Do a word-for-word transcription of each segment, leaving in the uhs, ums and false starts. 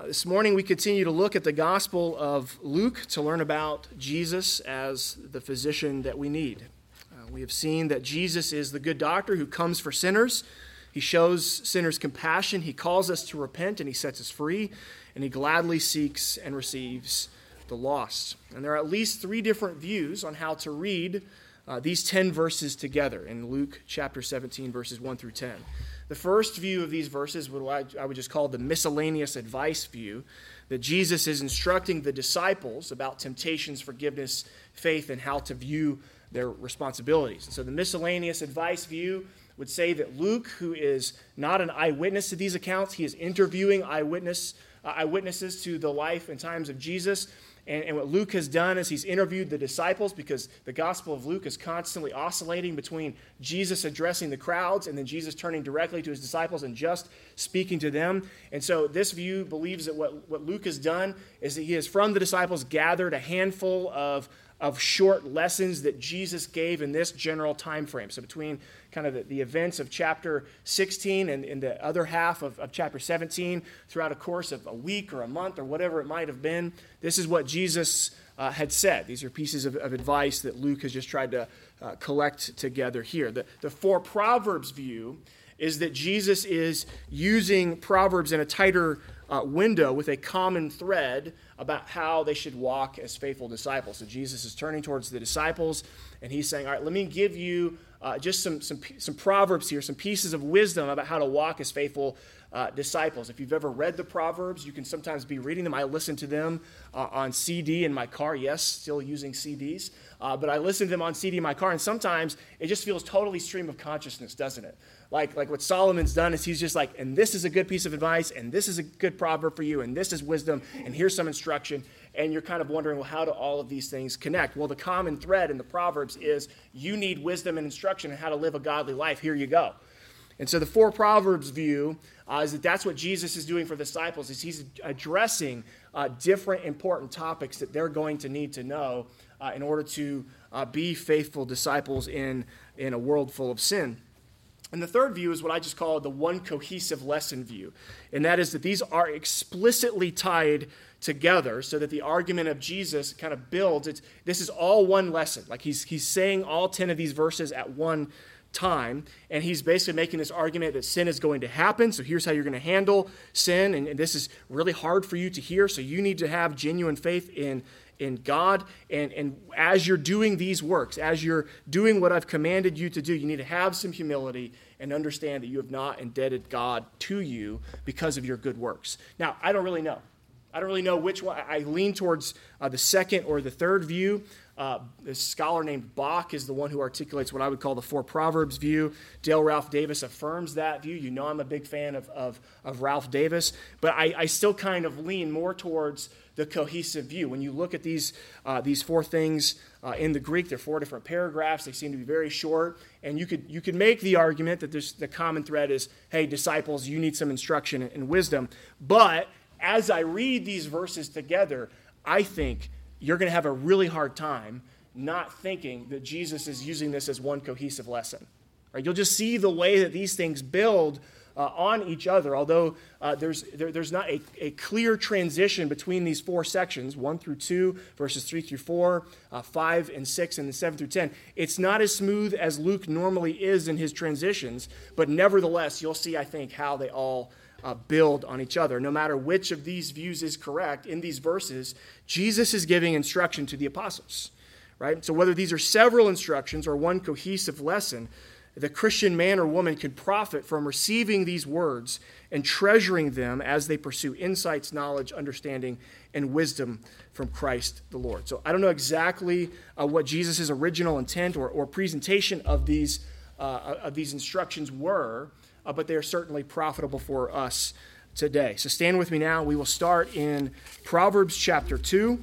Uh, this morning we continue to look at the Gospel of Luke to learn about Jesus as the physician that we need. Uh, we have seen that Jesus is the good doctor who comes for sinners. He shows sinners compassion. He calls us to repent and he sets us free. And he gladly seeks and receives the lost. And there are at least three different views on how to read uh, these ten verses together in Luke chapter seventeen, verses one through ten. The first view of these verses, what I would just call the miscellaneous advice view, that Jesus is instructing the disciples about temptations, forgiveness, faith, and how to view their responsibilities. So the miscellaneous advice view would say that Luke, who is not an eyewitness to these accounts, he is interviewing eyewitness, uh, eyewitnesses to the life and times of Jesus. And, and what Luke has done is he's interviewed the disciples, because the Gospel of Luke is constantly oscillating between Jesus addressing the crowds and then Jesus turning directly to his disciples and just speaking to them. And so this view believes that what, what Luke has done is that he has, from the disciples, gathered a handful of of short lessons that Jesus gave in this general time frame. So between kind of the, the events of chapter sixteen and, and the other half of, of chapter seventeen, throughout a course of a week or a month or whatever it might have been, this is what Jesus uh, had said. These are pieces of, of advice that Luke has just tried to uh, collect together here. The, the four Proverbs view is that Jesus is using Proverbs in a tighter uh, window with a common thread about how they should walk as faithful disciples. So Jesus is turning towards the disciples, and he's saying, all right, let me give you uh, just some, some, some Proverbs here, some pieces of wisdom about how to walk as faithful uh, disciples. If you've ever read the Proverbs, you can sometimes be reading them. I listen to them uh, on C D in my car. Yes, still using C Ds. Uh, but I listen to them on C D in my car, and sometimes it just feels totally stream of consciousness, doesn't it? Like, like what Solomon's done is he's just like, and this is a good piece of advice, and this is a good proverb for you, and this is wisdom, and here's some instruction. And you're kind of wondering, well, how do all of these things connect? Well, the common thread in the Proverbs is you need wisdom and instruction on how to live a godly life. Here you go. And so the four Proverbs view uh, is that that's what Jesus is doing for the disciples, is he's addressing uh, different important topics that they're going to need to know uh, in order to uh, be faithful disciples in, in a world full of sin. And the third view is what I just call the one cohesive lesson view. And that is that these are explicitly tied together so that the argument of Jesus kind of builds. It's, this is all one lesson. Like he's, he's saying all ten of these verses at one time. And he's basically making this argument that sin is going to happen. So here's how you're going to handle sin. And, and this is really hard for you to hear. So you need to have genuine faith in in God, and, and as you're doing these works, as you're doing what I've commanded you to do, you need to have some humility and understand that you have not indebted God to you because of your good works. Now, I don't really know. I don't really know which one. I lean towards uh, the second or the third view. Uh, a scholar named Bach is the one who articulates what I would call the four Proverbs view. Dale Ralph Davis affirms that view. You know I'm a big fan of, of, of Ralph Davis, but I, I still kind of lean more towards the cohesive view. When you look at these uh, these four things uh, in the Greek, they're four different paragraphs. They seem to be very short, and you could you could make the argument that there's the common thread is, hey, disciples, you need some instruction and wisdom. But as I read these verses together, I think you're going to have a really hard time not thinking that Jesus is using this as one cohesive lesson. Right? You'll just see the way that these things build Uh, on each other, although uh, there's there, there's not a, a clear transition between these four sections, one through two, verses three through four, uh, five and six, and then seven through ten. It's not as smooth as Luke normally is in his transitions, but nevertheless, you'll see, I think, how they all uh, build on each other. No matter which of these views is correct, in these verses, Jesus is giving instruction to the apostles, right? So whether these are several instructions or one cohesive lesson, the Christian man or woman could profit from receiving these words and treasuring them as they pursue insights, knowledge, understanding, and wisdom from Christ the Lord. So I don't know exactly uh, what Jesus' original intent or, or presentation of these, uh, of these instructions were, uh, but they are certainly profitable for us today. So stand with me now. We will start in Proverbs chapter two,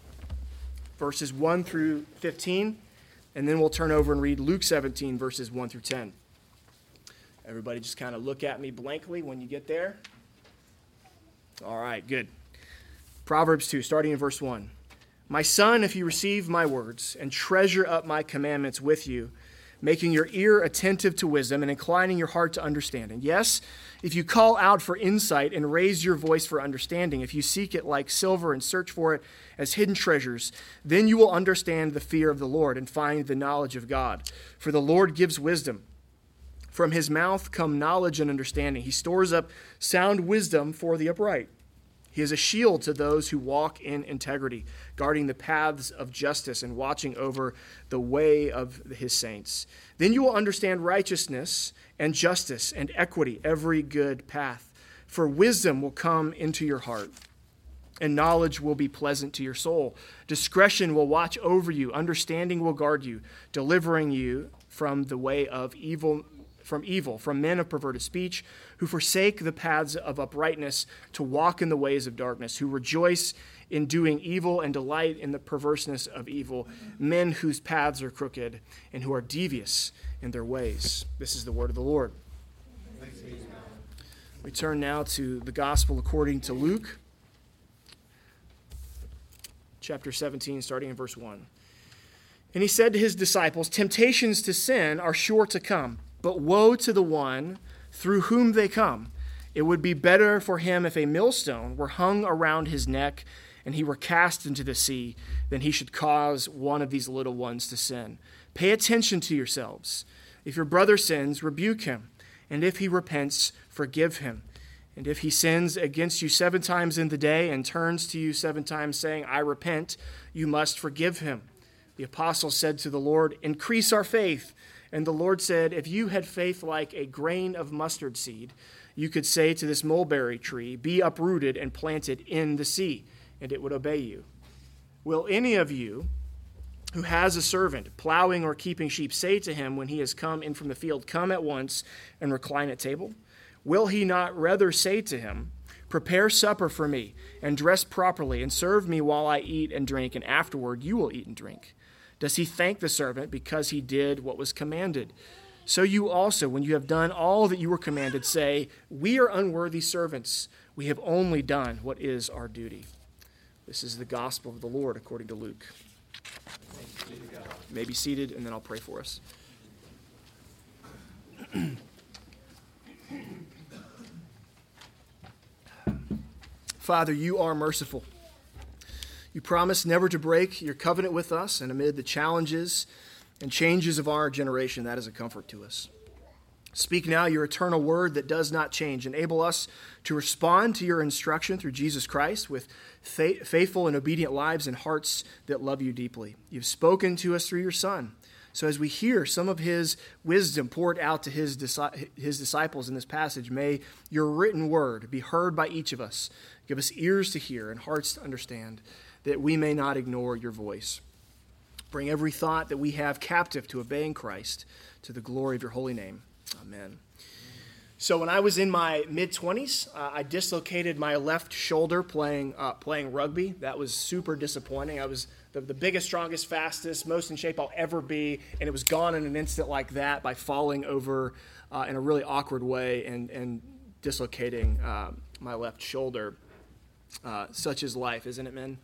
verses one through fifteen. And then we'll turn over and read Luke seventeen, verses one through ten. Everybody just kind of look at me blankly when you get there. All right, good. Proverbs two, starting in verse one. My son, if you receive my words and treasure up my commandments with you, making your ear attentive to wisdom and inclining your heart to understanding. Yes, if you call out for insight and raise your voice for understanding, if you seek it like silver and search for it as hidden treasures, then you will understand the fear of the Lord and find the knowledge of God. For the Lord gives wisdom. From his mouth come knowledge and understanding. He stores up sound wisdom for the upright. He is a shield to those who walk in integrity, guarding the paths of justice and watching over the way of his saints. Then you will understand righteousness and justice and equity, every good path. For wisdom will come into your heart, and knowledge will be pleasant to your soul. Discretion will watch over you. Understanding will guard you, delivering you from the way of evil from evil, from men of perverted speech, who forsake the paths of uprightness to walk in the ways of darkness, who rejoice in doing evil and delight in the perverseness of evil, men whose paths are crooked and who are devious in their ways. This is the word of the Lord. We turn now to the gospel according to Luke, chapter seventeen, starting in verse one. And he said to his disciples, temptations to sin are sure to come, but woe to the one through whom they come. It would be better for him if a millstone were hung around his neck and he were cast into the sea than he should cause one of these little ones to sin. Pay attention to yourselves. If your brother sins, rebuke him. And if he repents, forgive him. And if he sins against you seven times in the day and turns to you seven times saying, I repent, you must forgive him. The apostle said to the Lord, increase our faith. And the Lord said, if you had faith like a grain of mustard seed, you could say to this mulberry tree, be uprooted and planted in the sea, and it would obey you. Will any of you who has a servant plowing or keeping sheep say to him when he has come in from the field, come at once and recline at table? Will he not rather say to him, prepare supper for me and dress properly and serve me while I eat and drink, and afterward you will eat and drink? Does he thank the servant because he did what was commanded? So you also, when you have done all that you were commanded, say, we are unworthy servants. We have only done what is our duty. This is the gospel of the Lord according to Luke. You may be seated, and then I'll pray for us. Father, you are merciful. You promise never to break your covenant with us, and amid the challenges and changes of our generation, that is a comfort to us. Speak now your eternal word that does not change. Enable us to respond to your instruction through Jesus Christ with fa- faithful and obedient lives and hearts that love you deeply. You've spoken to us through your Son. So as we hear some of his wisdom poured out to his, disi- his disciples in this passage, may your written word be heard by each of us. Give us ears to hear and hearts to understand, that we may not ignore your voice. Bring every thought that we have captive to obeying Christ, to the glory of your holy name. Amen. So when I was in my mid-twenties, uh, I dislocated my left shoulder playing uh, playing rugby. That was super disappointing. I was the, the biggest, strongest, fastest, most in shape I'll ever be, and it was gone in an instant like that by falling over uh, in a really awkward way and, and dislocating uh, my left shoulder. Uh, such is life, isn't it, men?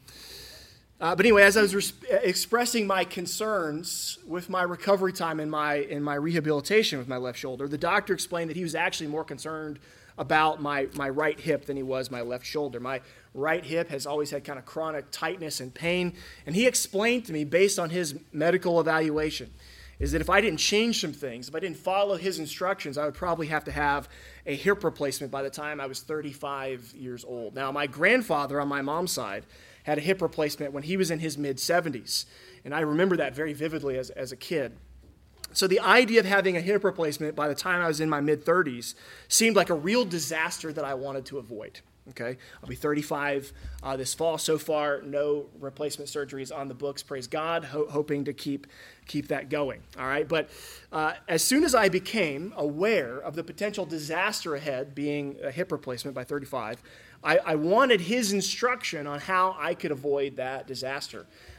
Uh, but anyway, as I was res- expressing my concerns with my recovery time and my in my rehabilitation with my left shoulder, the doctor explained that he was actually more concerned about my, my right hip than he was my left shoulder. My right hip has always had kind of chronic tightness and pain, and he explained to me, based on his medical evaluation, is that if I didn't change some things, if I didn't follow his instructions, I would probably have to have a hip replacement by the time I was thirty-five years old. Now, my grandfather on my mom's side had a hip replacement when he was in his mid-seventies, and I remember that very vividly as, as a kid. So the idea of having a hip replacement by the time I was in my mid-thirties seemed like a real disaster that I wanted to avoid. Okay, I'll be thirty-five uh, this fall. So far, no replacement surgeries on the books. Praise God, ho- hoping to keep keep that going. All right, but uh, as soon as I became aware of the potential disaster ahead, being a hip replacement by thirty-five, I, I wanted his instruction on how I could avoid that disaster.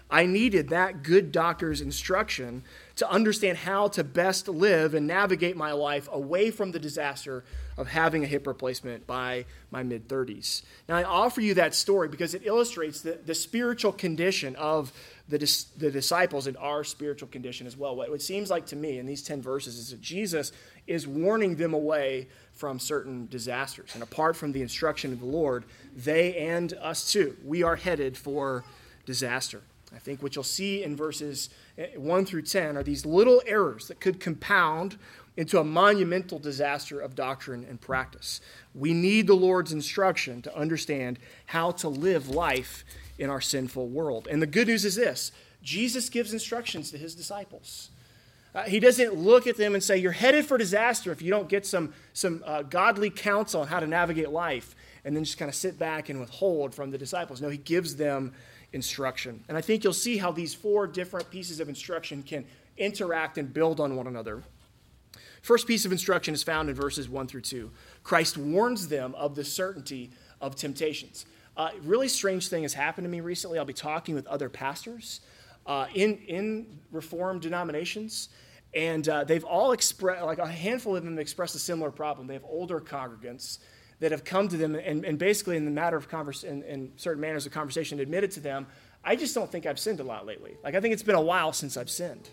I needed that good doctor's instruction to understand how to best live and navigate my life away from the disaster of having a hip replacement by my mid-thirties. Now, I offer you that story because it illustrates the, the spiritual condition of the, dis, the disciples and our spiritual condition as well. What it seems like to me in these ten verses is that Jesus is warning them away from certain disasters. And apart from the instruction of the Lord, they and us too, we are headed for disaster. I think what you'll see in verses one through ten are these little errors that could compound into a monumental disaster of doctrine and practice. We need the Lord's instruction to understand how to live life in our sinful world. And the good news is this: Jesus gives instructions to his disciples. Uh, he doesn't look at them and say, you're headed for disaster if you don't get some, some uh, godly counsel on how to navigate life, and then just kind of sit back and withhold from the disciples. No, he gives them instruction. And I think you'll see how these four different pieces of instruction can interact and build on one another. First piece of instruction is found in verses one through two. Christ warns them of the certainty of temptations. Uh, a really strange thing has happened to me recently. I'll be talking with other pastors uh, in, in Reformed denominations, and uh, they've all expressed, like a handful of them expressed a similar problem. They have older congregants that have come to them and, and basically in the matter of converse, in, in certain manners of conversation admitted to them, I just don't think I've sinned a lot lately. Like, I think it's been a while since I've sinned.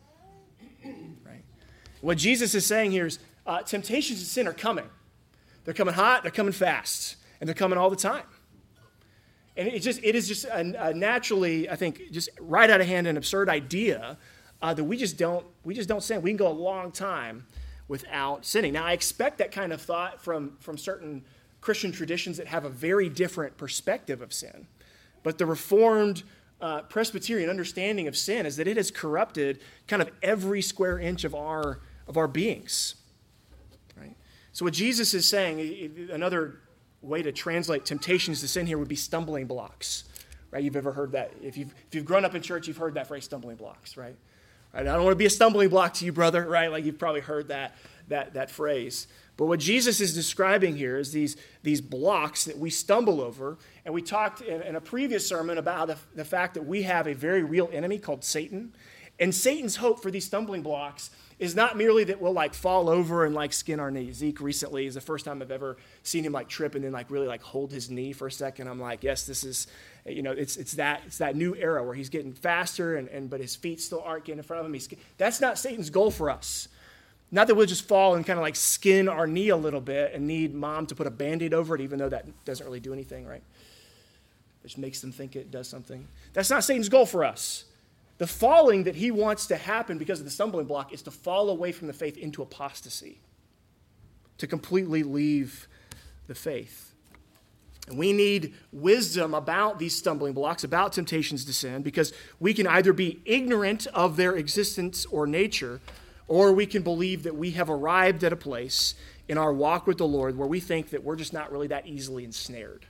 Right? What Jesus is saying here is uh, temptations to sin are coming. They're coming hot, they're coming fast, and they're coming all the time. And it just it is just a, a naturally, I think, just right out of hand, an absurd idea uh, that we just don't we just don't sin. We can go a long time without sinning. Now, I expect that kind of thought from, from certain Christian traditions that have a very different perspective of sin. But the Reformed uh, Presbyterian understanding of sin is that it has corrupted kind of every square inch of our of our beings. Right? So what Jesus is saying, another way to translate temptations to sin here would be stumbling blocks. Right? You've ever heard that? If you've if you've grown up in church, you've heard that phrase, stumbling blocks, right? Right? I don't want to be a stumbling block to you, brother, right? Like you've probably heard that that that phrase. But what Jesus is describing here is these, these blocks that we stumble over. And we talked in, in a previous sermon about the, the fact that we have a very real enemy called Satan. And Satan's hope for these stumbling blocks is not merely that we'll like fall over and like skin our knee. Zeke recently is the first time I've ever seen him like trip and then like really like hold his knee for a second. I'm like, yes, this is, you know, it's it's that it's that new era where he's getting faster and, and but his feet still aren't getting in front of him. He's, that's not Satan's goal for us. Not that we'll just fall and kind of like skin our knee a little bit and need mom to put a Band-Aid over it, even though that doesn't really do anything, right? It just makes them think it does something. That's not Satan's goal for us. The falling that he wants to happen because of the stumbling block is to fall away from the faith into apostasy, to completely leave the faith. And we need wisdom about these stumbling blocks, about temptations to sin, because we can either be ignorant of their existence or nature, or we can believe that we have arrived at a place in our walk with the Lord where we think that we're just not really that easily ensnared.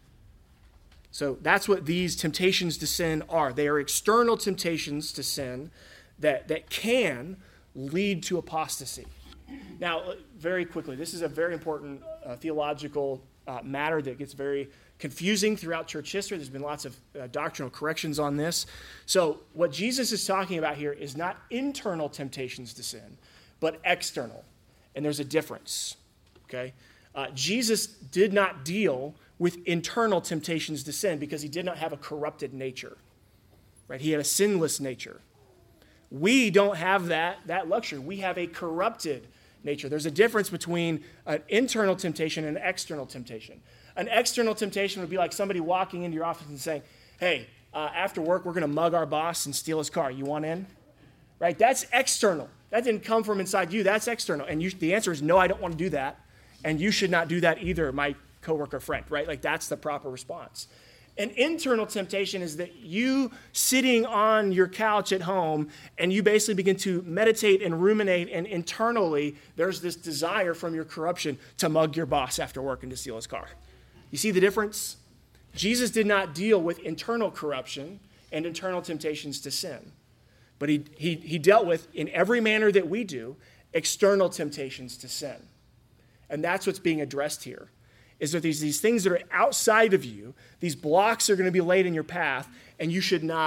So that's what these temptations to sin are. They are external temptations to sin that, that can lead to apostasy. Now, very quickly, this is a very important uh, theological uh, matter that gets very confusing throughout church history. There's been lots of uh, doctrinal corrections on this. So what Jesus is talking about here is not internal temptations to sin, but external. And there's a difference, okay? Uh, Jesus did not deal with internal temptations to sin because he did not have a corrupted nature, right? He had a sinless nature. We don't have that, that luxury. We have a corrupted nature. There's a difference between an internal temptation and an external temptation. An external temptation would be like somebody walking into your office and saying, hey, uh, after work, we're going to mug our boss and steal his car. You want in? Right? That's external. That didn't come from inside you. That's external. And you, the answer is, no, I don't want to do that. And you should not do that either, my coworker friend, right? Like that's the proper response. An internal temptation is that you sitting on your couch at home and you basically begin to meditate and ruminate, and internally there's this desire from your corruption to mug your boss after work and to steal his car. You see the difference? Jesus did not deal with internal corruption and internal temptations to sin. But he, he, he dealt with, in every manner that we do, external temptations to sin. And that's what's being addressed here, is that these, these things that are outside of you, these blocks are going to be laid in your path, and you should not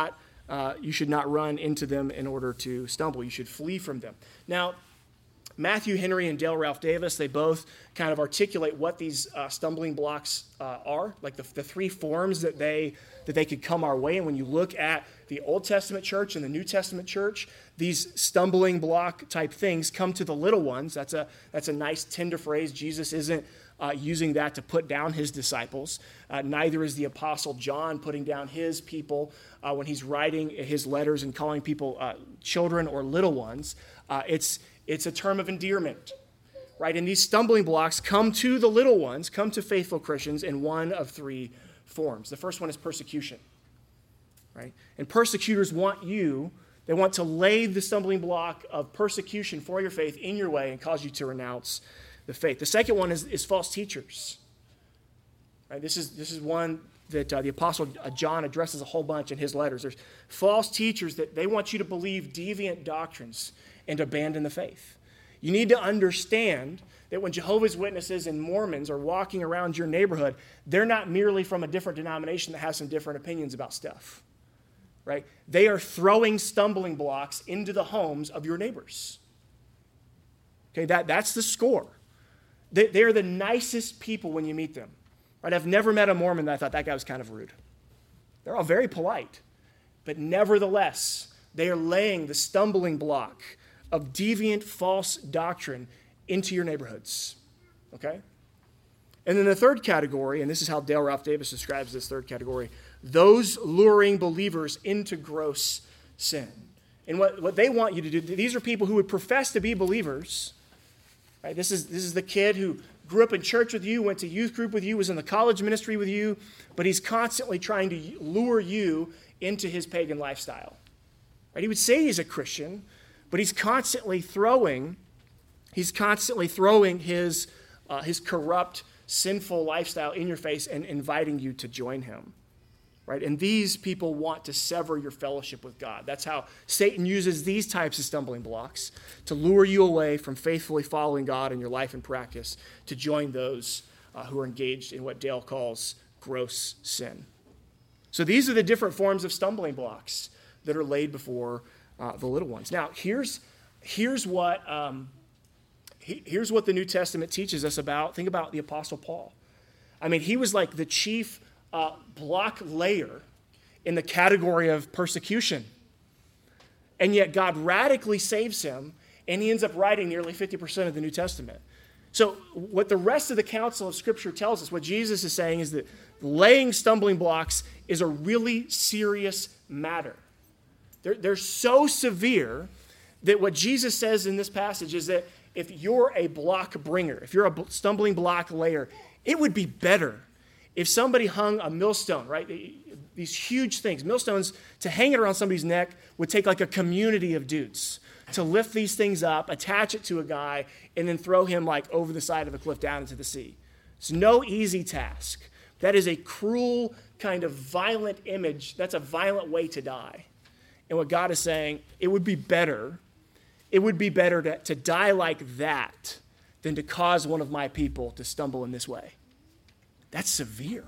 uh, you should not run into them in order to stumble. You should flee from them. Now, Matthew Henry and Dale Ralph Davis, they both kind of articulate what these uh, stumbling blocks uh, are, like the, the three forms that they that they could come our way. And when you look at the Old Testament church and the New Testament church, these stumbling block type things come to the little ones. That's a that's a nice tender phrase. Jesus isn't uh, using that to put down his disciples. Uh, neither is the Apostle John putting down his people uh, when he's writing his letters and calling people uh, children or little ones. Uh, it's It's a term of endearment, right? And these stumbling blocks come to the little ones, come to faithful Christians in one of three forms. The first one is persecution, right? And persecutors want you, they want to lay the stumbling block of persecution for your faith in your way and cause you to renounce the faith. The second one is, is false teachers, right? This is, this is one that uh, the Apostle John addresses a whole bunch in his letters. There's false teachers that they want you to believe deviant doctrines and abandon the faith. You need to understand that when Jehovah's Witnesses and Mormons are walking around your neighborhood, they're not merely from a different denomination that has some different opinions about stuff, right? They are throwing stumbling blocks into the homes of your neighbors. Okay, that, that's the score. They, they're the nicest people when you meet them, right? I've never met a Mormon that I thought that guy was kind of rude. They're all very polite, but nevertheless, they are laying the stumbling block of deviant false doctrine into your neighborhoods, okay? And then the third category, and this is how Dale Ralph Davis describes this third category, those luring believers into gross sin. And what, what they want you to do, these are people who would profess to be believers, right? This is, this is the kid who grew up in church with you, went to youth group with you, was in the college ministry with you, but he's constantly trying to lure you into his pagan lifestyle. Right? He would say he's a Christian, but he's constantly throwing, he's constantly throwing his, uh, his corrupt, sinful lifestyle in your face and inviting you to join him. Right? And these people want to sever your fellowship with God. That's how Satan uses these types of stumbling blocks to lure you away from faithfully following God in your life and practice to join those uh, who are engaged in what Dale calls gross sin. So these are the different forms of stumbling blocks that are laid before uh, the little ones. Now, here's here's what um, he, here's what the New Testament teaches us about. Think about the Apostle Paul. I mean, he was like the chief uh, block layer in the category of persecution, and yet God radically saves him, and he ends up writing nearly fifty percent of the New Testament. So, what the rest of the counsel of Scripture tells us, what Jesus is saying, is that laying stumbling blocks is a really serious matter. They're, they're so severe that what Jesus says in this passage is that if you're a block bringer, if you're a stumbling block layer, it would be better if somebody hung a millstone, right? These huge things. Millstones, to hang it around somebody's neck would take like a community of dudes to lift these things up, attach it to a guy, and then throw him like over the side of a cliff down into the sea. It's no easy task. That is a cruel, kind of violent image. That's a violent way to die. And what God is saying, it would be better, it would be better to, to die like that than to cause one of my people to stumble in this way. That's severe.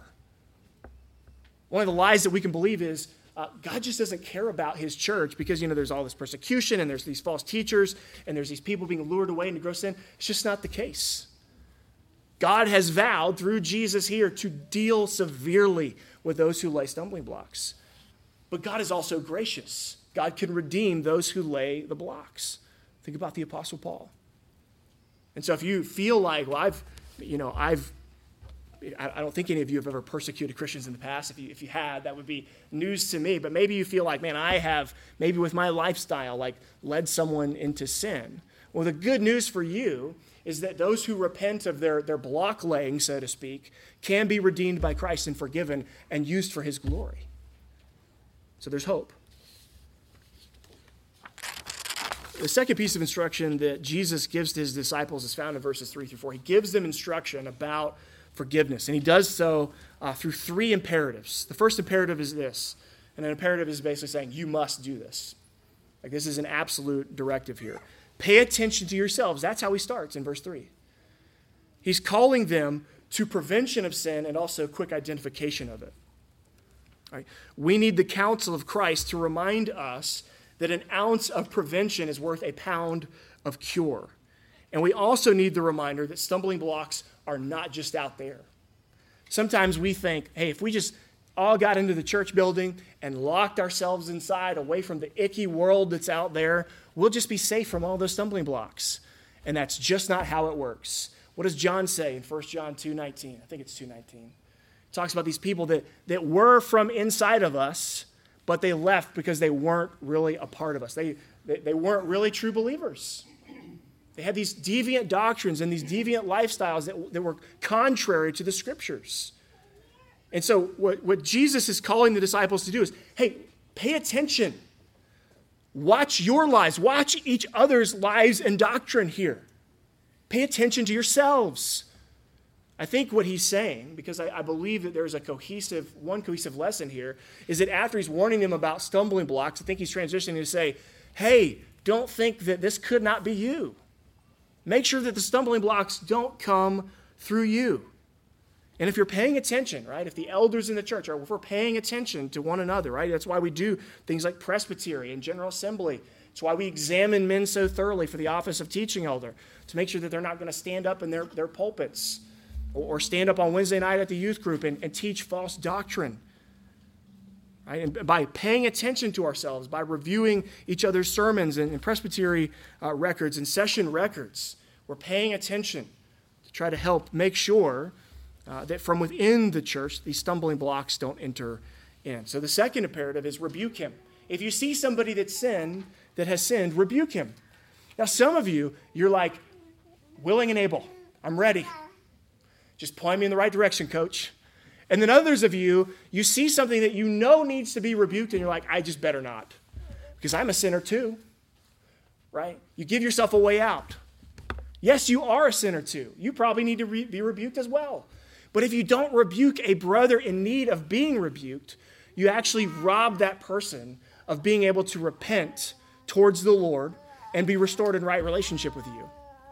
One of the lies that we can believe is uh, God just doesn't care about his church because, you know, there's all this persecution and there's these false teachers and there's these people being lured away into gross sin. It's just not the case. God has vowed through Jesus here to deal severely with those who lay stumbling blocks. But God is also gracious. God can redeem those who lay the blocks. Think about the Apostle Paul. And so if you feel like, well, I've, you know, I've, I don't think any of you have ever persecuted Christians in the past. If you, if you had, that would be news to me. But maybe you feel like, man, I have, maybe with my lifestyle, like led someone into sin. Well, the good news for you is that those who repent of their, their block laying, so to speak, can be redeemed by Christ and forgiven and used for his glory. So there's hope. The second piece of instruction that Jesus gives to his disciples is found in verses three through four. He gives them instruction about forgiveness, and he does so uh, through three imperatives. The first imperative is this, and an imperative is basically saying, you must do this. Like this is an absolute directive here. Pay attention to yourselves. That's how he starts in verse three. He's calling them to prevention of sin and also quick identification of it. Right? We need the counsel of Christ to remind us that an ounce of prevention is worth a pound of cure. And we also need the reminder that stumbling blocks are not just out there. Sometimes we think, hey, if we just all got into the church building and locked ourselves inside away from the icky world that's out there, we'll just be safe from all those stumbling blocks. And that's just not how it works. What does John say in First John two nineteen? I think it's two nineteen. It talks about these people that, that were from inside of us, but they left because they weren't really a part of us. They, they, they weren't really true believers. They had these deviant doctrines and these deviant lifestyles that, that were contrary to the Scriptures. And so what, what Jesus is calling the disciples to do is, hey, pay attention. Watch your lives. Watch each other's lives and doctrine here. Pay attention to yourselves. I think what he's saying, because I, I believe that there's a cohesive, one cohesive lesson here, is that after he's warning them about stumbling blocks, I think he's transitioning to say, hey, don't think that this could not be you. Make sure that the stumbling blocks don't come through you. And if you're paying attention, right, if the elders in the church are, if we're paying attention to one another, right, that's why we do things like presbytery and general assembly. It's why we examine men so thoroughly for the office of teaching elder, to make sure that they're not going to stand up in their, their pulpits or, or stand up on Wednesday night at the youth group and, and teach false doctrine. Right? And by paying attention to ourselves, by reviewing each other's sermons and, and presbytery uh, records and session records, we're paying attention to try to help make sure Uh, that from within the church, these stumbling blocks don't enter in. So the second imperative is rebuke him. If you see somebody that sinned, that has sinned, rebuke him. Now, some of you, you're like, willing and able. I'm ready. Just point me in the right direction, coach. And then others of you, you see something that you know needs to be rebuked, and you're like, I just better not. Because I'm a sinner too, right? You give yourself a way out. Yes, you are a sinner too. You probably need to re- be rebuked as well. But if you don't rebuke a brother in need of being rebuked, you actually rob that person of being able to repent towards the Lord and be restored in right relationship with you.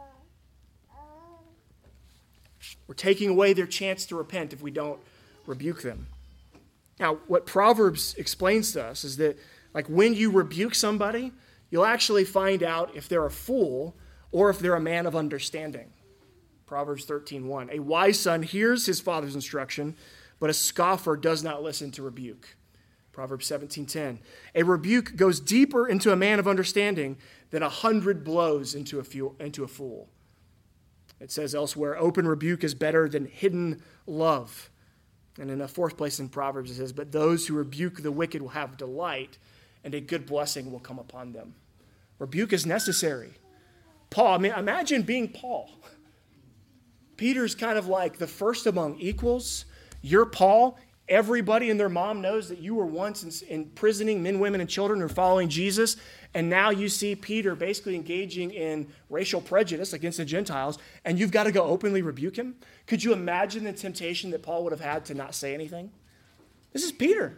We're taking away their chance to repent if we don't rebuke them. Now, what Proverbs explains to us is that, like, when you rebuke somebody, you'll actually find out if they're a fool or if they're a man of understanding. Proverbs thirteen one. A wise son hears his father's instruction, but a scoffer does not listen to rebuke. Proverbs seventeen ten. A rebuke goes deeper into a man of understanding than a hundred blows into a, fu- into a fool. It says elsewhere, open rebuke is better than hidden love. And in a fourth place in Proverbs it says, but those who rebuke the wicked will have delight, and a good blessing will come upon them. Rebuke is necessary. Paul, I mean, imagine being Paul. Peter's kind of like the first among equals. You're Paul. Everybody and their mom knows that you were once imprisoning men, women, and children who are following Jesus. And now you see Peter basically engaging in racial prejudice against the Gentiles, and you've got to go openly rebuke him? Could you imagine the temptation that Paul would have had to not say anything? This is Peter.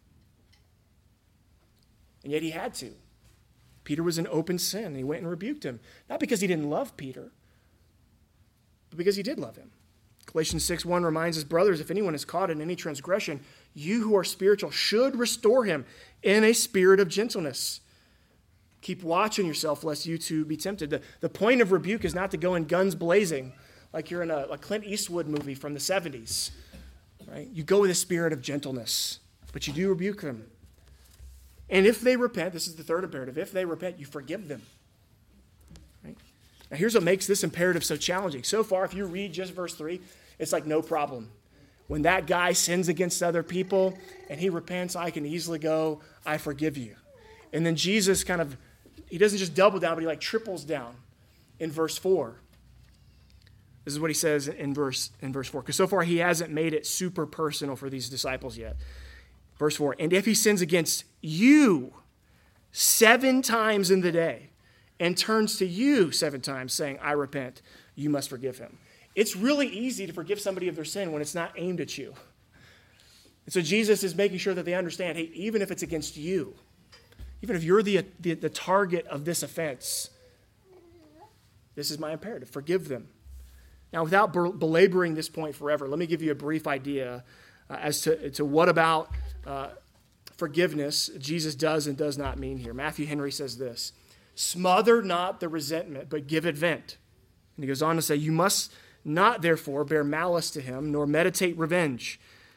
And yet he had to. Peter was in open sin, and he went and rebuked him. Not because he didn't love Peter, but because he did love him. Galatians six one reminds us, brothers, if anyone is caught in any transgression, you who are spiritual should restore him in a spirit of gentleness. Keep watch on yourself lest you too be tempted. The, the point of rebuke is not to go in guns blazing like you're in a, a Clint Eastwood movie from the seventies. Right? You go with a spirit of gentleness, but you do rebuke them. And if they repent, this is the third imperative, if they repent, you forgive them. Right? Now here's what makes this imperative so challenging. So far, if you read just verse three, it's like no problem. When that guy sins against other people and he repents, I can easily go, I forgive you. And then Jesus kind of, he doesn't just double down, but he like triples down in verse four. This is what he says in verse in verse four. Because so far he hasn't made it super personal for these disciples yet. Verse four, and if he sins against you seven times in the day and turns to you seven times saying, I repent, you must forgive him. It's really easy to forgive somebody of their sin when it's not aimed at you. And so Jesus is making sure that they understand, hey, even if it's against you, even if you're the, the, the target of this offense, this is my imperative. Forgive them. Now, without belaboring this point forever, let me give you a brief idea uh, as to, to what about uh, forgiveness Jesus does and does not mean here. Matthew Henry says this: smother not the resentment, but give it vent. And he goes on to say, you must not therefore bear malice to him, nor meditate revenge.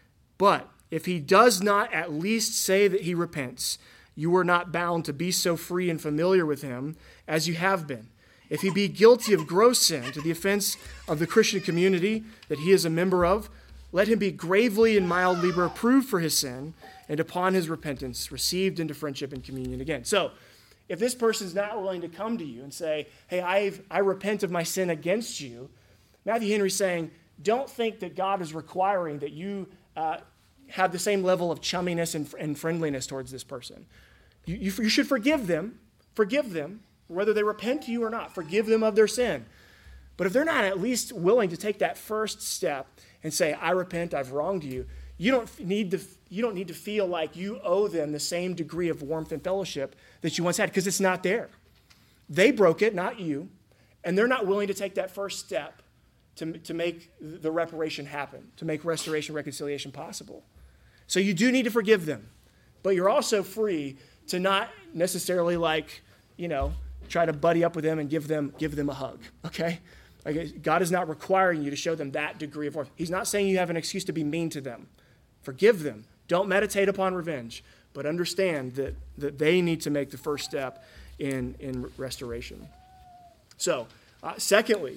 But if he does not at least say that he repents, you are not bound to be so free and familiar with him as you have been. If he be guilty of gross sin to the offense of the Christian community that he is a member of, let him be gravely and mildly reproved for his sin, and upon his repentance, received into friendship and communion again. So, if this person's not willing to come to you and say, hey, I've, I repent of my sin against you, Matthew Henry's saying, don't think that God is requiring that you uh, have the same level of chumminess and, and friendliness towards this person. You, you, you should forgive them, forgive them, whether they repent to you or not. Forgive them of their sin. But if they're not at least willing to take that first step and say, I repent, I've wronged you, you don't need to, you don't need to feel like you owe them the same degree of warmth and fellowship that you once had, because it's not there. They broke it, not you, and they're not willing to take that first step to, to make the reparation happen, to make restoration, reconciliation possible. So you do need to forgive them, but you're also free to not necessarily like, you know, try to buddy up with them and give them give them a hug, okay? Like, God is not requiring you to show them that degree of warmth. He's not saying you have an excuse to be mean to them. Forgive them. Don't meditate upon revenge, but understand that, that they need to make the first step in, in restoration. So, uh, secondly,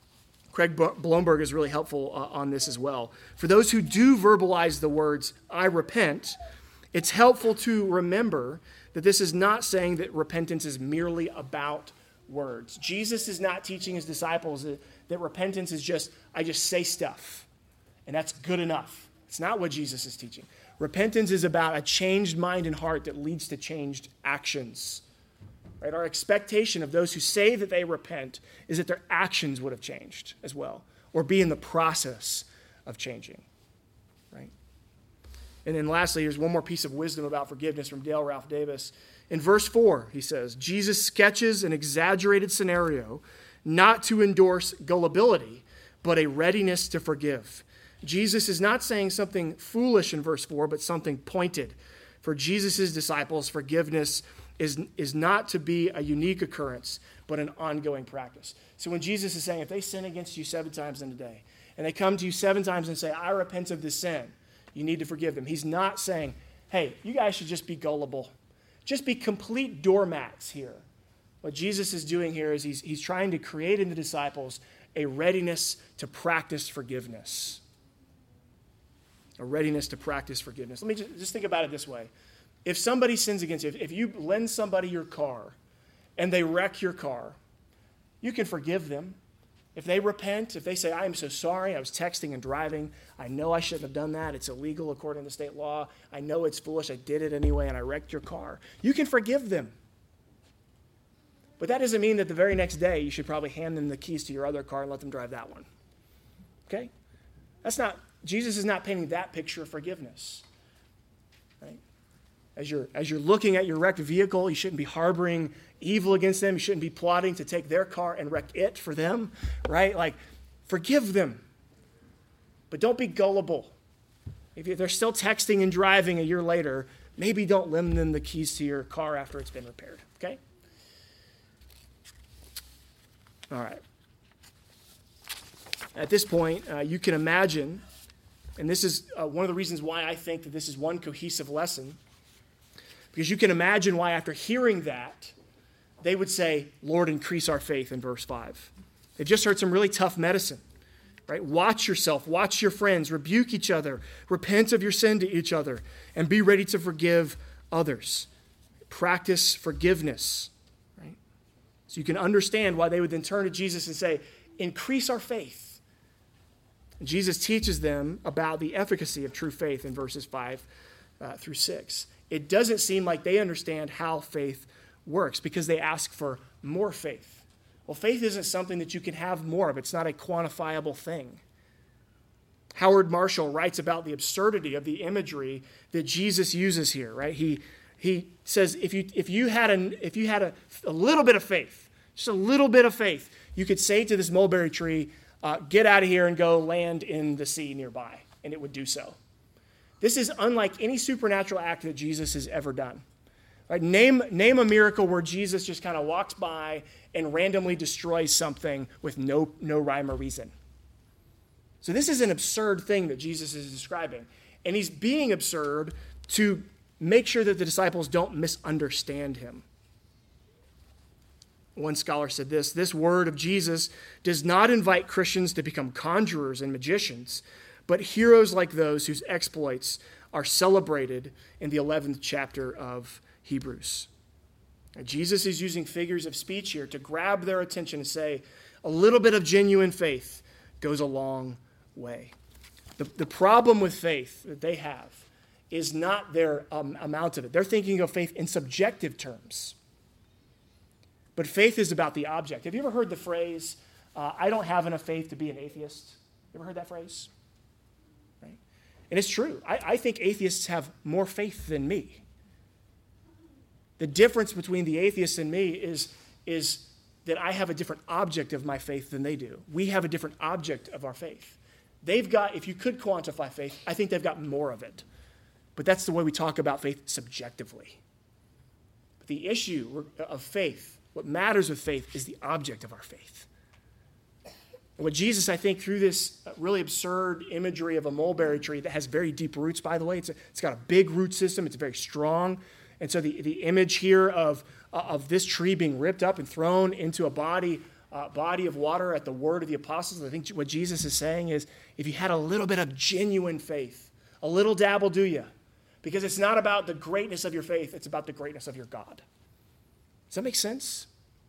Craig Blomberg is really helpful uh, on this as well. For those who do verbalize the words, I repent, it's helpful to remember that this is not saying that repentance is merely about words. Jesus is not teaching his disciples that, that repentance is just, I just say stuff, and that's good enough. It's not what Jesus is teaching. Repentance is about a changed mind and heart that leads to changed actions. Right? Our expectation of those who say that they repent is that their actions would have changed as well, or be in the process of changing. Right? And then lastly, here's one more piece of wisdom about forgiveness from Dale Ralph Davis. In verse four, he says, Jesus sketches an exaggerated scenario not to endorse gullibility, but a readiness to forgive. Jesus is not saying something foolish in verse four, but something pointed. For Jesus' disciples, forgiveness is, is not to be a unique occurrence, but an ongoing practice. So when Jesus is saying, if they sin against you seven times in a day, and they come to you seven times and say, I repent of this sin, you need to forgive them. He's not saying, hey, you guys should just be gullible. Just be complete doormats here. What Jesus is doing here is he's, he's trying to create in the disciples a readiness to practice forgiveness. A readiness to practice forgiveness. Let me just, just think about it this way. If somebody sins against you, if, if you lend somebody your car and they wreck your car, you can forgive them. If they repent, if they say, I am so sorry, I was texting and driving, I know I shouldn't have done that, it's illegal according to state law, I know it's foolish, I did it anyway, and I wrecked your car, you can forgive them. But that doesn't mean that the very next day you should probably hand them the keys to your other car and let them drive that one. Okay? That's not, Jesus is not painting that picture of forgiveness. Right? As you're, as you're looking at your wrecked vehicle, you shouldn't be harboring evil against them. You shouldn't be plotting to take their car and wreck it for them, right? Like, forgive them. But don't be gullible. If they're still texting and driving a year later, maybe don't lend them the keys to your car after it's been repaired, okay? All right. At this point, uh, you can imagine, and this is uh, one of the reasons why I think that this is one cohesive lesson, because you can imagine why after hearing that, they would say, Lord, increase our faith in verse five. They've just heard some really tough medicine, right? Watch yourself, watch your friends, rebuke each other, repent of your sin to each other, and be ready to forgive others. Practice forgiveness, right? So you can understand why they would then turn to Jesus and say, increase our faith. And Jesus teaches them about the efficacy of true faith in verses five uh, through six. It doesn't seem like they understand how faith works because they ask for more faith. Well, faith isn't something that you can have more of. It's not a quantifiable thing. Howard Marshall writes about the absurdity of the imagery that Jesus uses here, right? He he says if you if you had an if you had a, a little bit of faith, just a little bit of faith, you could say to this mulberry tree, uh, get out of here and go land in the sea nearby, and it would do so. This is unlike any supernatural act that Jesus has ever done. Right? Name, name a miracle where Jesus just kind of walks by and randomly destroys something with no, no rhyme or reason. So this is an absurd thing that Jesus is describing. And he's being absurd to make sure that the disciples don't misunderstand him. One scholar said this, this word of Jesus does not invite Christians to become conjurers and magicians, but heroes like those whose exploits are celebrated in the eleventh chapter of Hebrews. Now, Jesus is using figures of speech here to grab their attention and say, a little bit of genuine faith goes a long way. The, the problem with faith that they have is not their um, amount of it. They're thinking of faith in subjective terms. But faith is about the object. Have you ever heard the phrase, uh, I don't have enough faith to be an atheist? You ever heard that phrase? Right? And it's true. I, I think atheists have more faith than me. The difference between the atheist and me is, is that I have a different object of my faith than they do. We have a different object of our faith. They've got, if you could quantify faith, I think they've got more of it. But that's the way we talk about faith subjectively. But the issue of faith, what matters with faith, is the object of our faith. And what Jesus, I think, through this really absurd imagery of a mulberry tree that has very deep roots, by the way, it's, a, it's got a big root system, it's very strong. And so the, the image here of, uh, of this tree being ripped up and thrown into a body, uh, body of water at the word of the apostles, I think what Jesus is saying is, if you had a little bit of genuine faith, a little dabble do you? Because it's not about the greatness of your faith, it's about the greatness of your God. Does that make sense?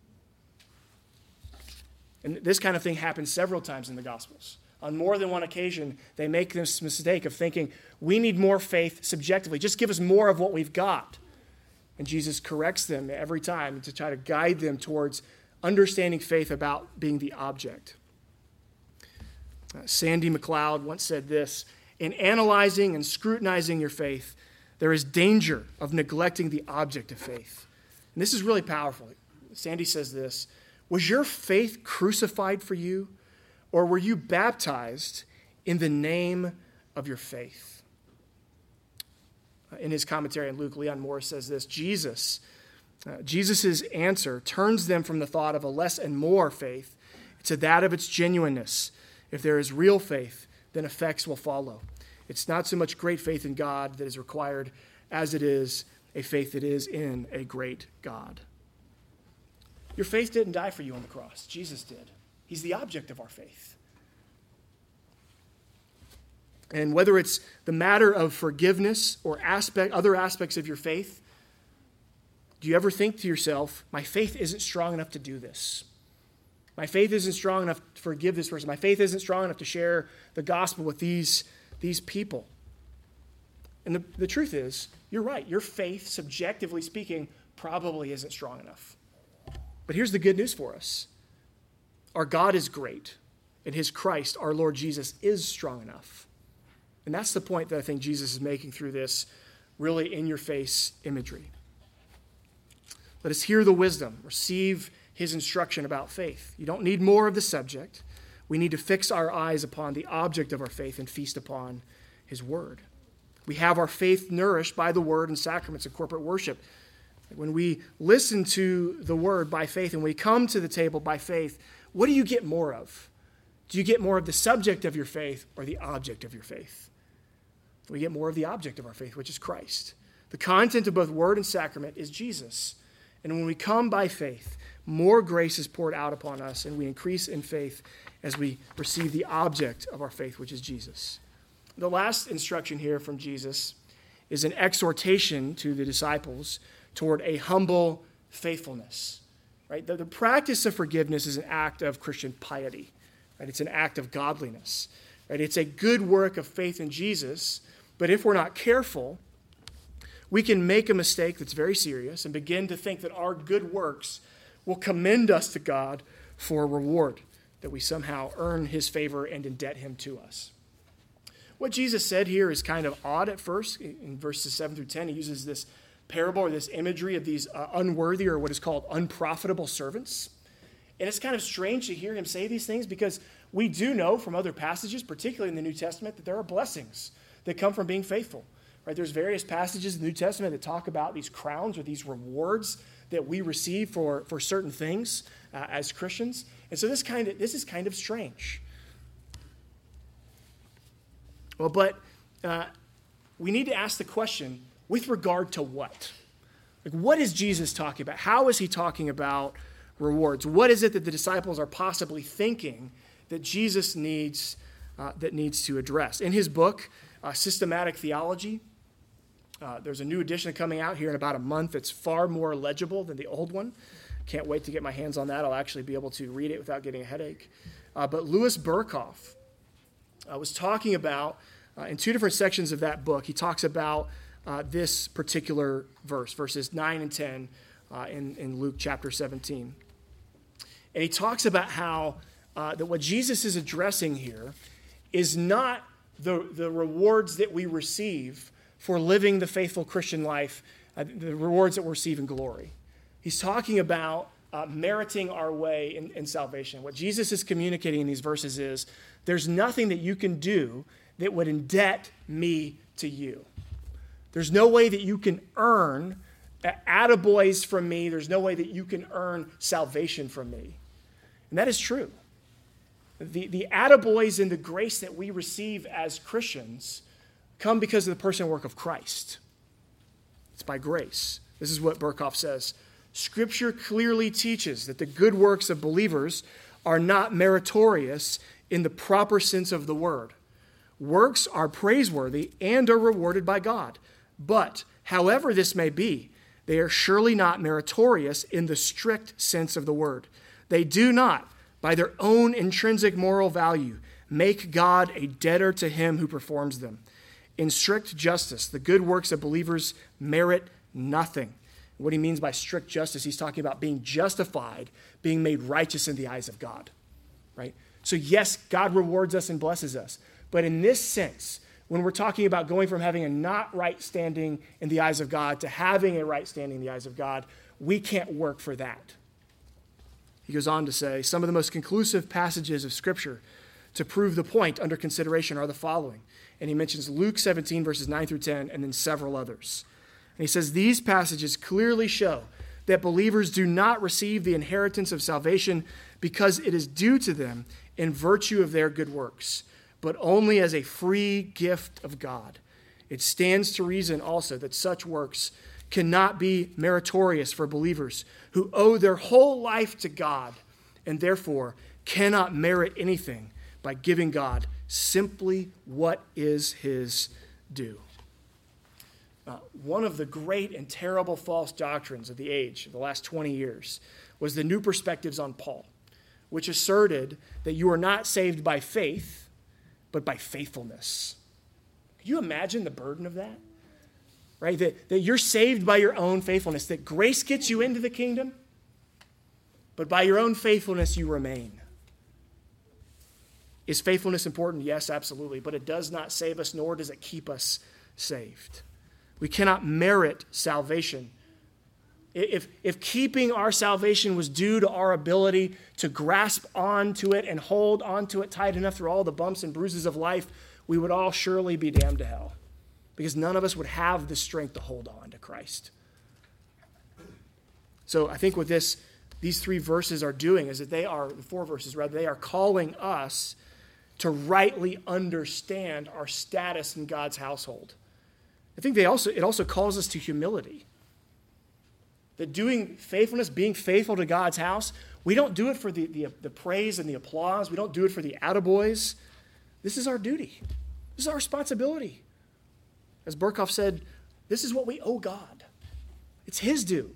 And this kind of thing happens several times in the Gospels. On more than one occasion, they make this mistake of thinking, we need more faith subjectively. Just give us more of what we've got. And Jesus corrects them every time to try to guide them towards understanding faith about being the object. Uh, Sandy McLeod once said this, in analyzing and scrutinizing your faith, there is danger of neglecting the object of faith. And this is really powerful. Sandy says this, was your faith crucified for you, or were you baptized in the name of your faith? In his commentary on Luke, Leon Morris says this, Jesus, uh, Jesus' answer turns them from the thought of a less and more faith to that of its genuineness. If there is real faith, then effects will follow. It's not so much great faith in God that is required as it is a faith that is in a great God. Your faith didn't die for you on the cross. Jesus did. He's the object of our faith. And whether it's the matter of forgiveness or aspect, other aspects of your faith, do you ever think to yourself, my faith isn't strong enough to do this? My faith isn't strong enough to forgive this person. My faith isn't strong enough to share the gospel with these, these people. And the, the truth is, you're right. Your faith, subjectively speaking, probably isn't strong enough. But here's the good news for us. Our God is great, and his Christ, our Lord Jesus, is strong enough. And that's the point that I think Jesus is making through this really in-your-face imagery. Let us hear the wisdom, receive his instruction about faith. You don't need more of the subject. We need to fix our eyes upon the object of our faith and feast upon his word. We have our faith nourished by the word and sacraments of corporate worship. When we listen to the word by faith and we come to the table by faith, what do you get more of? Do you get more of the subject of your faith or the object of your faith? We get more of the object of our faith, which is Christ. The content of both word and sacrament is Jesus. And when we come by faith, more grace is poured out upon us, and we increase in faith as we receive the object of our faith, which is Jesus. The last instruction here from Jesus is an exhortation to the disciples toward a humble faithfulness. Right? The, the practice of forgiveness is an act of Christian piety. Right? It's an act of godliness. Right? It's a good work of faith in Jesus, but if we're not careful, we can make a mistake that's very serious and begin to think that our good works will commend us to God for a reward, that we somehow earn his favor and indebt him to us. What Jesus said here is kind of odd at first. In verses seven through ten, he uses this parable or this imagery of these uh, unworthy or what is called unprofitable servants. And it's kind of strange to hear him say these things because we do know from other passages, particularly in the New Testament, that there are blessings that come from being faithful. Right? There's various passages in the New Testament that talk about these crowns or these rewards that we receive for, for certain things uh, as Christians. And so this kind of this is kind of strange. Well, but uh, we need to ask the question, with regard to what? Like, what is Jesus talking about? How is he talking about rewards? What is it that the disciples are possibly thinking that Jesus needs uh, that needs to address? In his book, uh, Systematic Theology, uh, there's a new edition coming out here in about a month. It's far more legible than the old one. Can't wait to get my hands on that. I'll actually be able to read it without getting a headache. Uh, but Louis Berkhoff uh, was talking about, uh, in two different sections of that book, he talks about uh, this particular verse, verses nine and ten uh, in, in Luke chapter seventeen. And he talks about how uh, that what Jesus is addressing here is not the, the rewards that we receive for living the faithful Christian life, uh, the rewards that we receive in glory. He's talking about uh, meriting our way in, in salvation. What Jesus is communicating in these verses is there's nothing that you can do that would indebt me to you. There's no way that you can earn attaboys from me. There's no way that you can earn salvation from me. And that is true. The, the attaboys and the grace that we receive as Christians come because of the person and work of Christ. It's by grace. This is what Berkhoff says. Scripture clearly teaches that the good works of believers are not meritorious in the proper sense of the word. Works are praiseworthy and are rewarded by God. But, however this may be, they are surely not meritorious in the strict sense of the word. They do not, by their own intrinsic moral value, make God a debtor to him who performs them. In strict justice, the good works of believers merit nothing. What he means by strict justice, he's talking about being justified, being made righteous in the eyes of God, right? So yes, God rewards us and blesses us. But in this sense, when we're talking about going from having a not right standing in the eyes of God to having a right standing in the eyes of God, we can't work for that. He goes on to say, some of the most conclusive passages of Scripture to prove the point under consideration are the following. And he mentions Luke seventeen, verses nine through ten, and then several others. And he says, these passages clearly show that believers do not receive the inheritance of salvation because it is due to them in virtue of their good works, but only as a free gift of God. It stands to reason also that such works cannot be meritorious for believers who owe their whole life to God and therefore cannot merit anything by giving God simply what is his due. Uh, one of the great and terrible false doctrines of the age, of the last twenty years, was the new perspectives on Paul, which asserted that you are not saved by faith, but by faithfulness. Can you imagine the burden of that? Right? That, that you're saved by your own faithfulness, that grace gets you into the kingdom, but by your own faithfulness you remain. Is faithfulness important? Yes, absolutely. But it does not save us, nor does it keep us saved. We cannot merit salvation. If, if keeping our salvation was due to our ability to grasp onto it and hold onto it tight enough through all the bumps and bruises of life, we would all surely be damned to hell, because none of us would have the strength to hold on to Christ. So I think what this, these three verses are doing is that they are, the four verses rather, they are calling us to rightly understand our status in God's household. I think they also it also calls us to humility. That doing faithfulness, being faithful to God's house, we don't do it for the, the, the praise and the applause. We don't do it for the attaboys. This is our duty. This is our responsibility. As Berkhoff said, this is what we owe God. It's his due.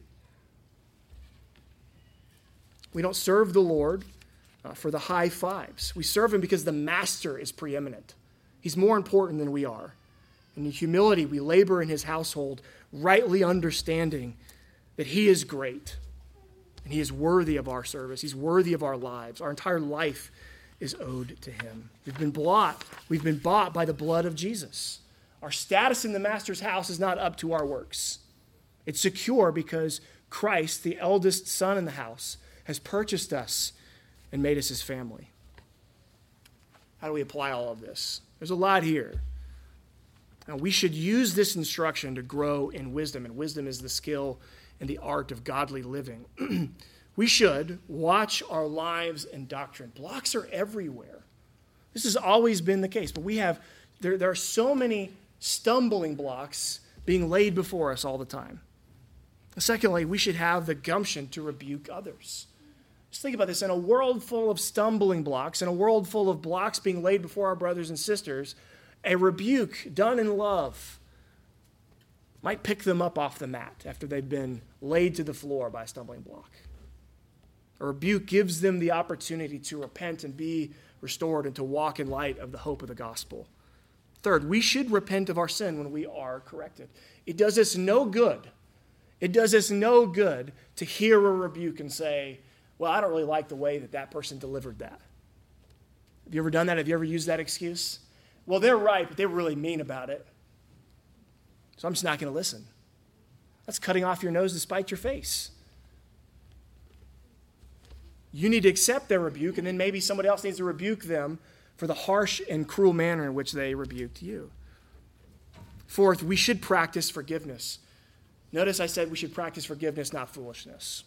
We don't serve the Lord uh, for the high fives. We serve him because the master is preeminent. He's more important than we are. And in humility, we labor in his household, rightly understanding that he is great and he is worthy of our service. He's worthy of our lives. Our entire life is owed to him. We've been bought. We've been bought by the blood of Jesus. Our status in the master's house is not up to our works. It's secure because Christ, the eldest son in the house, has purchased us and made us his family. How do we apply all of this? There's a lot here. Now, we should use this instruction to grow in wisdom, and wisdom is the skill and the art of godly living. We should watch our lives and doctrine. Blocks are everywhere. This has always been the case, but we have, there, there are so many stumbling blocks being laid before us all the time. Secondly, we should have the gumption to rebuke others. Just think about this. In a world full of stumbling blocks, in a world full of blocks being laid before our brothers and sisters, a rebuke done in love might pick them up off the mat after they've been laid to the floor by a stumbling block. A rebuke gives them the opportunity to repent and be restored and to walk in light of the hope of the gospel. Third, we should repent of our sin when we are corrected. It does us no good. It does us no good to hear a rebuke and say, well, I don't really like the way that that person delivered that. Have you ever done that? Have you ever used that excuse? Well, they're right, but they were really mean about it. So I'm just not going to listen. That's cutting off your nose to spite your face. You need to accept their rebuke, and then maybe somebody else needs to rebuke them for the harsh and cruel manner in which they rebuked you. Fourth, we should practice forgiveness. Notice I said we should practice forgiveness, not foolishness.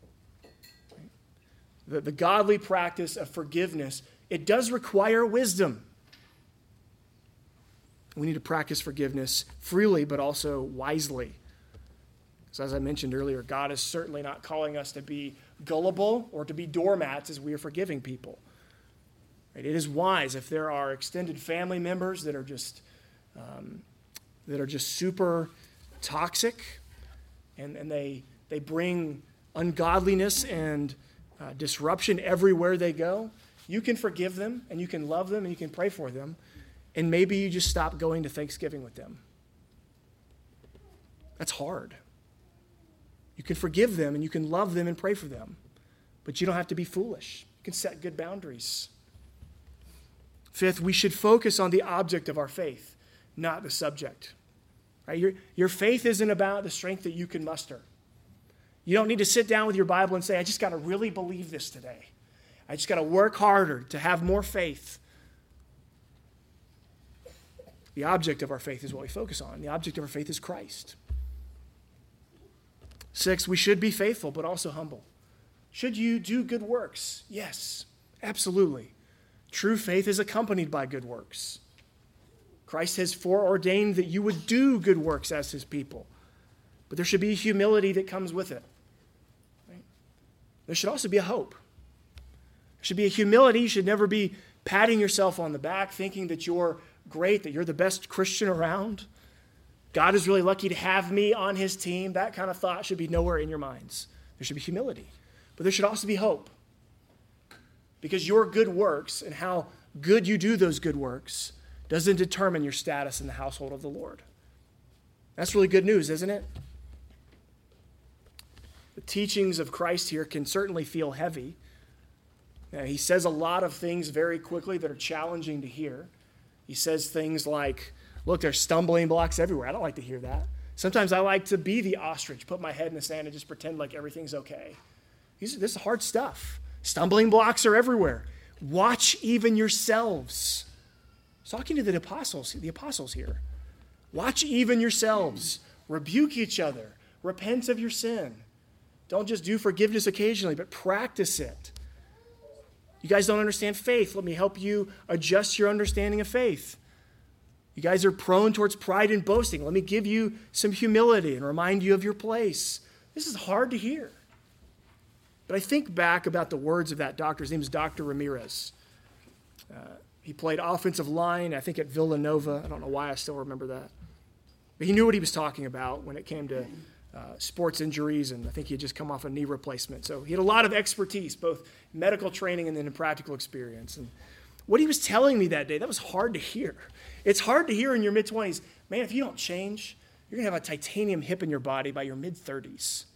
The, the godly practice of forgiveness, it does require wisdom. We need to practice forgiveness freely, but also wisely. So as I mentioned earlier, God is certainly not calling us to be gullible or to be doormats as we are forgiving people. Right? It is wise if there are extended family members that are just um, that are just super toxic, and, and they they bring ungodliness and uh, disruption everywhere they go. You can forgive them, and you can love them, and you can pray for them, and maybe you just stop going to Thanksgiving with them. That's hard. You can forgive them and you can love them and pray for them, but you don't have to be foolish. You can set good boundaries. Fifth, we should focus on the object of our faith, not the subject. Right? Your, your faith isn't about the strength that you can muster. You don't need to sit down with your Bible and say, I just got to really believe this today. I just got to work harder to have more faith. The object of our faith is what we focus on. The object of our faith is Christ. Six, we should be faithful, but also humble. Should you do good works? Yes, absolutely. True faith is accompanied by good works. Christ has foreordained that you would do good works as his people. But there should be humility that comes with it. Right? There should also be a hope. There should be a humility. You should never be patting yourself on the back, thinking that you're great, that you're the best Christian around. God is really lucky to have me on his team. That kind of thought should be nowhere in your minds. There should be humility. But there should also be hope. Because your good works and how good you do those good works doesn't determine your status in the household of the Lord. That's really good news, isn't it? The teachings of Christ here can certainly feel heavy. Now, he says a lot of things very quickly that are challenging to hear. He says things like, look, there's stumbling blocks everywhere. I don't like to hear that. Sometimes I like to be the ostrich, put my head in the sand and just pretend like everything's okay. These, this is hard stuff. Stumbling blocks are everywhere. Watch even yourselves. He's talking to the apostles, the apostles here. Watch even yourselves. Rebuke each other. Repent of your sin. Don't just do forgiveness occasionally, but practice it. You guys don't understand faith. Let me help you adjust your understanding of faith. You guys are prone towards pride and boasting. Let me give you some humility and remind you of your place. This is hard to hear. But I think back about the words of that doctor. His name is Doctor Ramirez. Uh, he played offensive line, I think, at Villanova. I don't know why I still remember that. But he knew what he was talking about when it came to uh, sports injuries, and I think he had just come off a knee replacement. So he had a lot of expertise, both medical training and then in practical experience. And what he was telling me that day, that was hard to hear. It's hard to hear in your mid-twenties. Man, if you don't change, you're going to have a titanium hip in your body by your mid-thirties.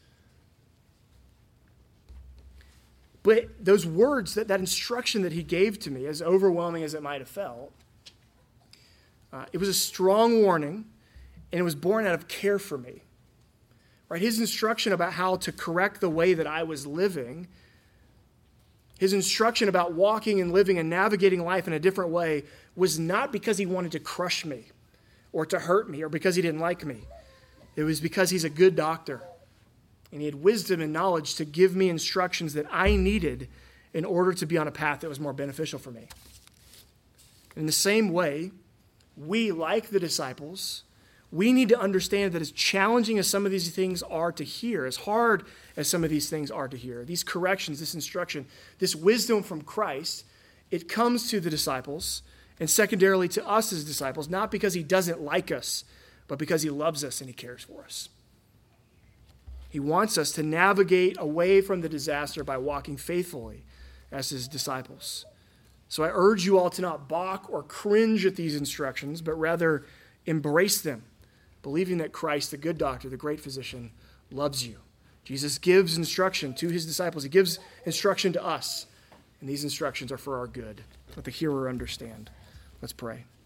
But those words, that, that instruction that he gave to me, as overwhelming as it might have felt, uh, it was a strong warning, and it was born out of care for me. Right? His instruction about how to correct the way that I was living, his instruction about walking and living and navigating life in a different way was not because he wanted to crush me or to hurt me or because he didn't like me. It was because he's a good doctor. And he had wisdom and knowledge to give me instructions that I needed in order to be on a path that was more beneficial for me. In the same way, we, like the disciples, we need to understand that as challenging as some of these things are to hear, as hard as some of these things are to hear, these corrections, this instruction, this wisdom from Christ, it comes to the disciples and secondarily to us as disciples, not because he doesn't like us, but because he loves us and he cares for us. He wants us to navigate away from the disaster by walking faithfully as his disciples. So I urge you all to not balk or cringe at these instructions, but rather embrace them, believing that Christ, the good doctor, the great physician, loves you. Jesus gives instruction to his disciples. He gives instruction to us, and these instructions are for our good. Let the hearer understand. Let's pray.